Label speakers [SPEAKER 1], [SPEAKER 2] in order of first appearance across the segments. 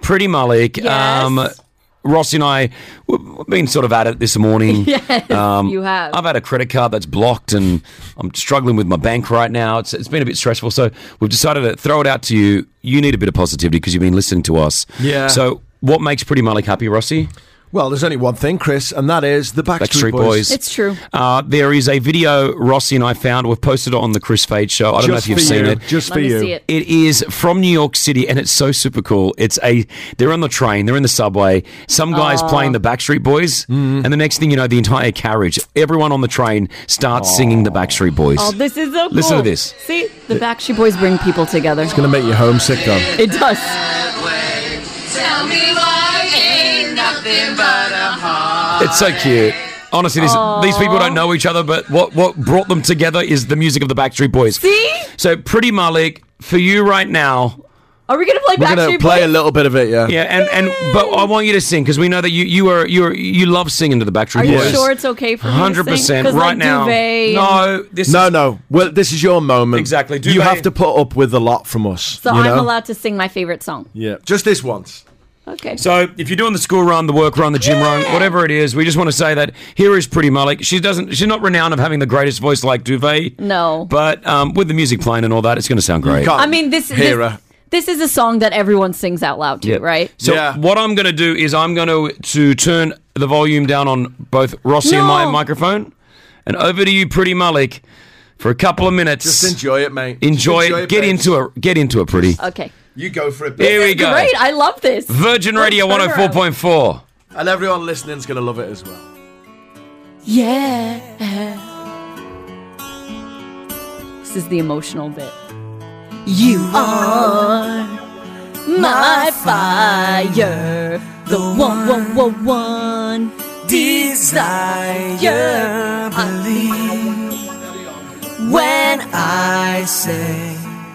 [SPEAKER 1] Pretty Malik.
[SPEAKER 2] Yes.
[SPEAKER 1] Rossi and I, we've been sort of at it this morning.
[SPEAKER 2] Yes, you have.
[SPEAKER 1] I've had a credit card that's blocked and I'm struggling with my bank right now. It's been a bit stressful. So we've decided to throw it out to you. You need a bit of positivity because you've been listening to us.
[SPEAKER 3] Yeah.
[SPEAKER 1] So what makes Pretty Malik happy, Rossi?
[SPEAKER 3] Well, there's only one thing, Chris, and that is the Backstreet Boys.
[SPEAKER 2] It's true.
[SPEAKER 1] There is a video Rossi and I found. We've posted it on the Chris Fade Show. I don't know if you've seen it.
[SPEAKER 3] Just
[SPEAKER 2] Let
[SPEAKER 3] for
[SPEAKER 2] me
[SPEAKER 3] you.
[SPEAKER 2] see it.
[SPEAKER 1] It is from New York City, and it's so super cool. They're on the train, they're in the subway. Some guy's playing the Backstreet Boys, and the next thing you know, the entire carriage, everyone on the train starts singing the Backstreet Boys.
[SPEAKER 2] Oh, this is so cool.
[SPEAKER 1] Listen to this.
[SPEAKER 2] See, the Backstreet Boys bring people together.
[SPEAKER 3] It's going to make you homesick, though.
[SPEAKER 2] It does.
[SPEAKER 4] Tell me why ain't nothing but a heart.
[SPEAKER 1] It's so cute. Honestly, these people don't know each other, but what brought them together is the music of the Backstreet Boys.
[SPEAKER 2] See?
[SPEAKER 1] So, Pretty Malik, for you right now.
[SPEAKER 2] Are we going to play
[SPEAKER 3] We're
[SPEAKER 2] Backstreet
[SPEAKER 3] going to
[SPEAKER 2] Boys?
[SPEAKER 3] play a little bit of it, yeah.
[SPEAKER 1] Yeah, but I want you to sing because we know that you love singing to the Backstreet
[SPEAKER 2] Are
[SPEAKER 1] Boys.
[SPEAKER 2] you sure it's okay for me to sing?
[SPEAKER 1] 100%
[SPEAKER 2] 'Cause,
[SPEAKER 1] right
[SPEAKER 2] like,
[SPEAKER 1] now.
[SPEAKER 2] Duvet
[SPEAKER 1] No,
[SPEAKER 3] Well, this is your moment.
[SPEAKER 1] Exactly.
[SPEAKER 3] You
[SPEAKER 1] Duvet.
[SPEAKER 3] have to put up with a lot from us.
[SPEAKER 2] So
[SPEAKER 3] you
[SPEAKER 2] I'm
[SPEAKER 3] know?
[SPEAKER 2] allowed to sing my favorite song.
[SPEAKER 3] Yeah, just this once.
[SPEAKER 2] Okay.
[SPEAKER 1] So if you're doing the school run, the work run, the gym run, whatever it is, we just want to say that here is Pretty Malik. She's not renowned of having the greatest voice like Duvet.
[SPEAKER 2] No.
[SPEAKER 1] But with the music playing and all that, it's going to sound great.
[SPEAKER 3] can't
[SPEAKER 2] I mean, this is a song that everyone sings out loud to,
[SPEAKER 1] Yeah.
[SPEAKER 2] right?
[SPEAKER 1] So
[SPEAKER 3] Yeah.
[SPEAKER 1] what I'm going to do is I'm going to turn the volume down on both Rossi and my
[SPEAKER 2] No.
[SPEAKER 1] microphone, and over to you, Pretty Malik, for a couple of minutes.
[SPEAKER 3] Just enjoy it, mate.
[SPEAKER 1] Enjoy it. Get
[SPEAKER 3] babes.
[SPEAKER 1] into it, Pretty.
[SPEAKER 2] Okay.
[SPEAKER 3] You go for it,
[SPEAKER 1] Here
[SPEAKER 3] babe.
[SPEAKER 1] we go.
[SPEAKER 2] Great. I love this.
[SPEAKER 1] Virgin Radio
[SPEAKER 2] Let's turn
[SPEAKER 1] 104.4.
[SPEAKER 3] And everyone listening's going to love it as well.
[SPEAKER 2] Yeah. This is the emotional bit. You are my fire, the one desire. Believe when I say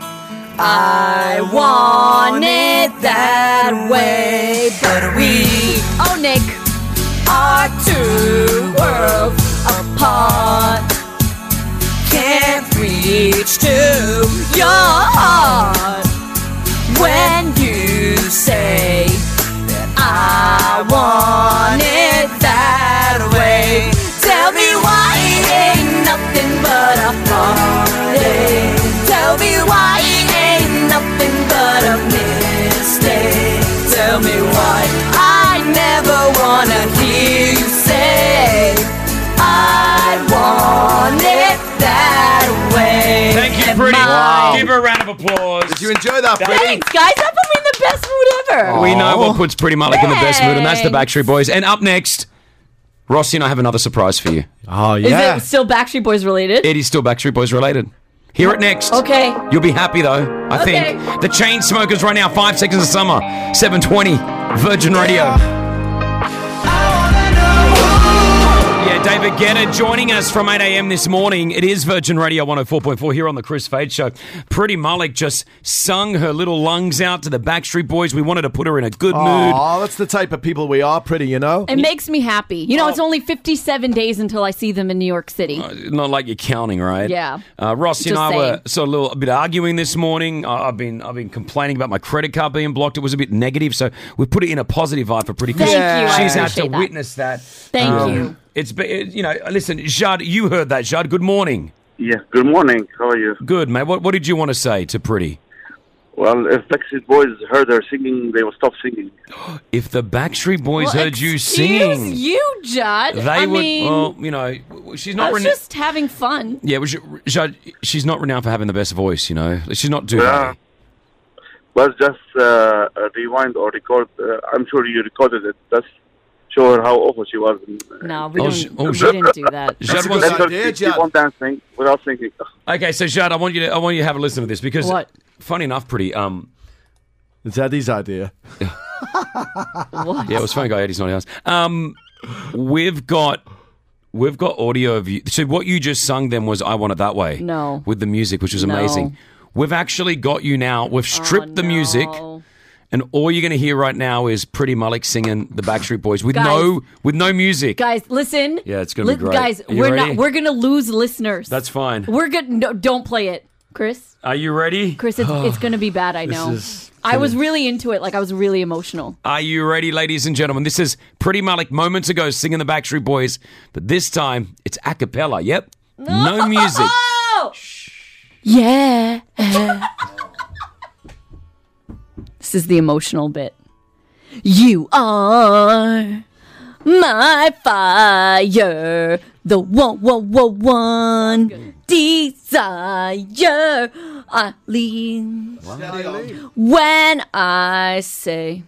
[SPEAKER 2] I want it that way, but we, Nick, are two worlds apart. Can't reach to your heart when you say that I want it that way. Tell me why it ain't nothing but a heartache. Tell me why it ain't nothing but a mistake. Tell me why I never wanna hear you say I want it that way.
[SPEAKER 1] Thank you,
[SPEAKER 2] And
[SPEAKER 1] Pretty.
[SPEAKER 2] my-
[SPEAKER 1] Give her a round of applause.
[SPEAKER 3] Did you enjoy that, Pretty?
[SPEAKER 2] Thanks, guys. That put me in the best mood ever.
[SPEAKER 1] We know what puts Pretty Malik in the best mood, and that's the
[SPEAKER 2] Thanks.
[SPEAKER 1] Backstreet Boys. And up next, Rossi and I have another surprise for you.
[SPEAKER 3] Oh,
[SPEAKER 2] Is it still Backstreet Boys related?
[SPEAKER 1] It is still Backstreet Boys related. Hear it next.
[SPEAKER 2] Okay.
[SPEAKER 1] You'll be happy though, I
[SPEAKER 2] Okay.
[SPEAKER 1] think. The Chainsmokers right now, 5 Seconds of Summer, 7:20, Virgin Radio. Yeah, David Guetta joining us from 8 a.m. this morning. It is Virgin Radio 104.4 here on the Chris Fade Show. Pretty Malik just sung her little lungs out to the Backstreet Boys. We wanted to put her in a good mood.
[SPEAKER 3] Oh, that's the type of people we are, Pretty, you know?
[SPEAKER 2] It makes me happy. You know, it's only 57 days until I see them in New York City.
[SPEAKER 1] Not like you're counting, right?
[SPEAKER 2] Yeah.
[SPEAKER 1] Rossi and
[SPEAKER 2] Just
[SPEAKER 1] I
[SPEAKER 2] saying.
[SPEAKER 1] were sort of a bit arguing this morning. I've been complaining about my credit card being blocked. It was a bit negative, so we put it in a positive vibe for Pretty.
[SPEAKER 2] Thank you. I
[SPEAKER 1] She's had to
[SPEAKER 2] appreciate that.
[SPEAKER 1] witness that.
[SPEAKER 2] Thank you.
[SPEAKER 1] It's listen, Jad, you heard that, Jad. Good morning.
[SPEAKER 5] Yeah, good morning. How are you?
[SPEAKER 1] Good, mate. What did you want to say to Pretty?
[SPEAKER 5] Well, if Backstreet Boys heard her singing, they will stop singing.
[SPEAKER 1] If the Backstreet Boys
[SPEAKER 2] Well,
[SPEAKER 1] heard you
[SPEAKER 2] excuse
[SPEAKER 1] singing,
[SPEAKER 2] you, Judd.
[SPEAKER 1] they
[SPEAKER 2] I
[SPEAKER 1] would.
[SPEAKER 2] mean,
[SPEAKER 1] Well, she's
[SPEAKER 2] I
[SPEAKER 1] not.
[SPEAKER 2] was just having fun.
[SPEAKER 1] Yeah, Jad, she's not renowned for having the best voice. You know, she's not doing
[SPEAKER 5] Yeah. Let's just rewind or record. I'm sure you recorded it. Just show her how awful she was.
[SPEAKER 2] No, we
[SPEAKER 1] Oh,
[SPEAKER 2] didn't.
[SPEAKER 1] sh- oh,
[SPEAKER 2] we didn't do that.
[SPEAKER 1] Jad
[SPEAKER 3] a
[SPEAKER 1] wants
[SPEAKER 3] good
[SPEAKER 5] Let her
[SPEAKER 3] idea,
[SPEAKER 5] keep
[SPEAKER 3] Jad.
[SPEAKER 5] on dancing without singing.
[SPEAKER 1] Okay, so Jad, I want you to have a listen to this because,
[SPEAKER 2] What?
[SPEAKER 1] funny enough, Pretty.
[SPEAKER 3] It's Eddie's idea.
[SPEAKER 2] What?
[SPEAKER 1] Yeah, it was funny guy. Eddie's not ours. We've got audio of you. So what you just sung then was "I Want It That Way."
[SPEAKER 2] No.
[SPEAKER 1] with the music, which was
[SPEAKER 2] No.
[SPEAKER 1] amazing. We've actually got you now. We've stripped the music,
[SPEAKER 2] No.
[SPEAKER 1] and all you're going to hear right now is Pretty Malik singing the Backstreet Boys with
[SPEAKER 2] Guys.
[SPEAKER 1] no music.
[SPEAKER 2] Guys, listen.
[SPEAKER 1] Yeah, it's gonna be great.
[SPEAKER 2] Guys,
[SPEAKER 1] Are you ready?
[SPEAKER 2] we're gonna lose listeners.
[SPEAKER 1] That's fine.
[SPEAKER 2] We're good. No, don't play it. Chris?
[SPEAKER 1] Are you ready?
[SPEAKER 2] Chris, it's going to be bad, I know. I was really into it. Like, I was really emotional.
[SPEAKER 1] Are you ready, ladies and gentlemen? This is Pretty Malik moments ago singing the Backstreet Boys, but this time it's a cappella. Yep. No music.
[SPEAKER 2] Yeah. This is the emotional bit. You are my fire, the one desire. Eileen. When I say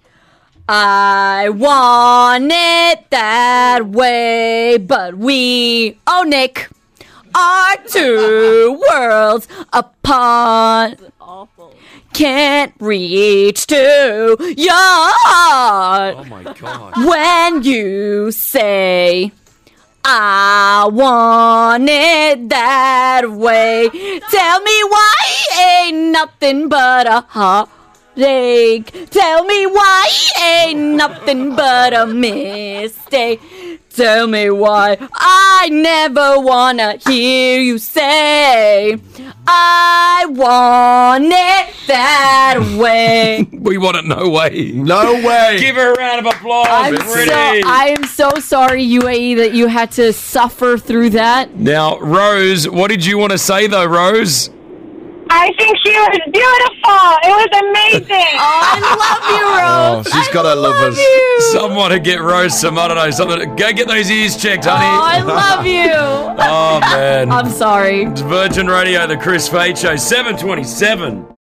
[SPEAKER 2] I want it that way, but we, oh Nick, are two worlds apart. Can't reach to your heart.
[SPEAKER 1] Oh my God.
[SPEAKER 2] When you say I want it that way, tell me why ain't nothing but a heartache. Tell me why ain't nothing but a mistake. Tell me why I never wanna hear you say I want it that way.
[SPEAKER 1] We want it no way.
[SPEAKER 3] No way.
[SPEAKER 1] Give her a round of applause.
[SPEAKER 2] I am so sorry, UAE, that you had to suffer through that.
[SPEAKER 1] Now, Rose, what did you want to say though, Rose?
[SPEAKER 6] I think she was beautiful. It was amazing.
[SPEAKER 2] I love you, Rose.
[SPEAKER 3] Oh, she's got her lovers.
[SPEAKER 2] You.
[SPEAKER 1] Someone to get Rose some, I don't know, something. Go get those ears checked, honey.
[SPEAKER 2] Oh, I love you.
[SPEAKER 1] Oh, man.
[SPEAKER 2] I'm sorry.
[SPEAKER 1] It's Virgin Radio, the Chris Fade Show, 7:27.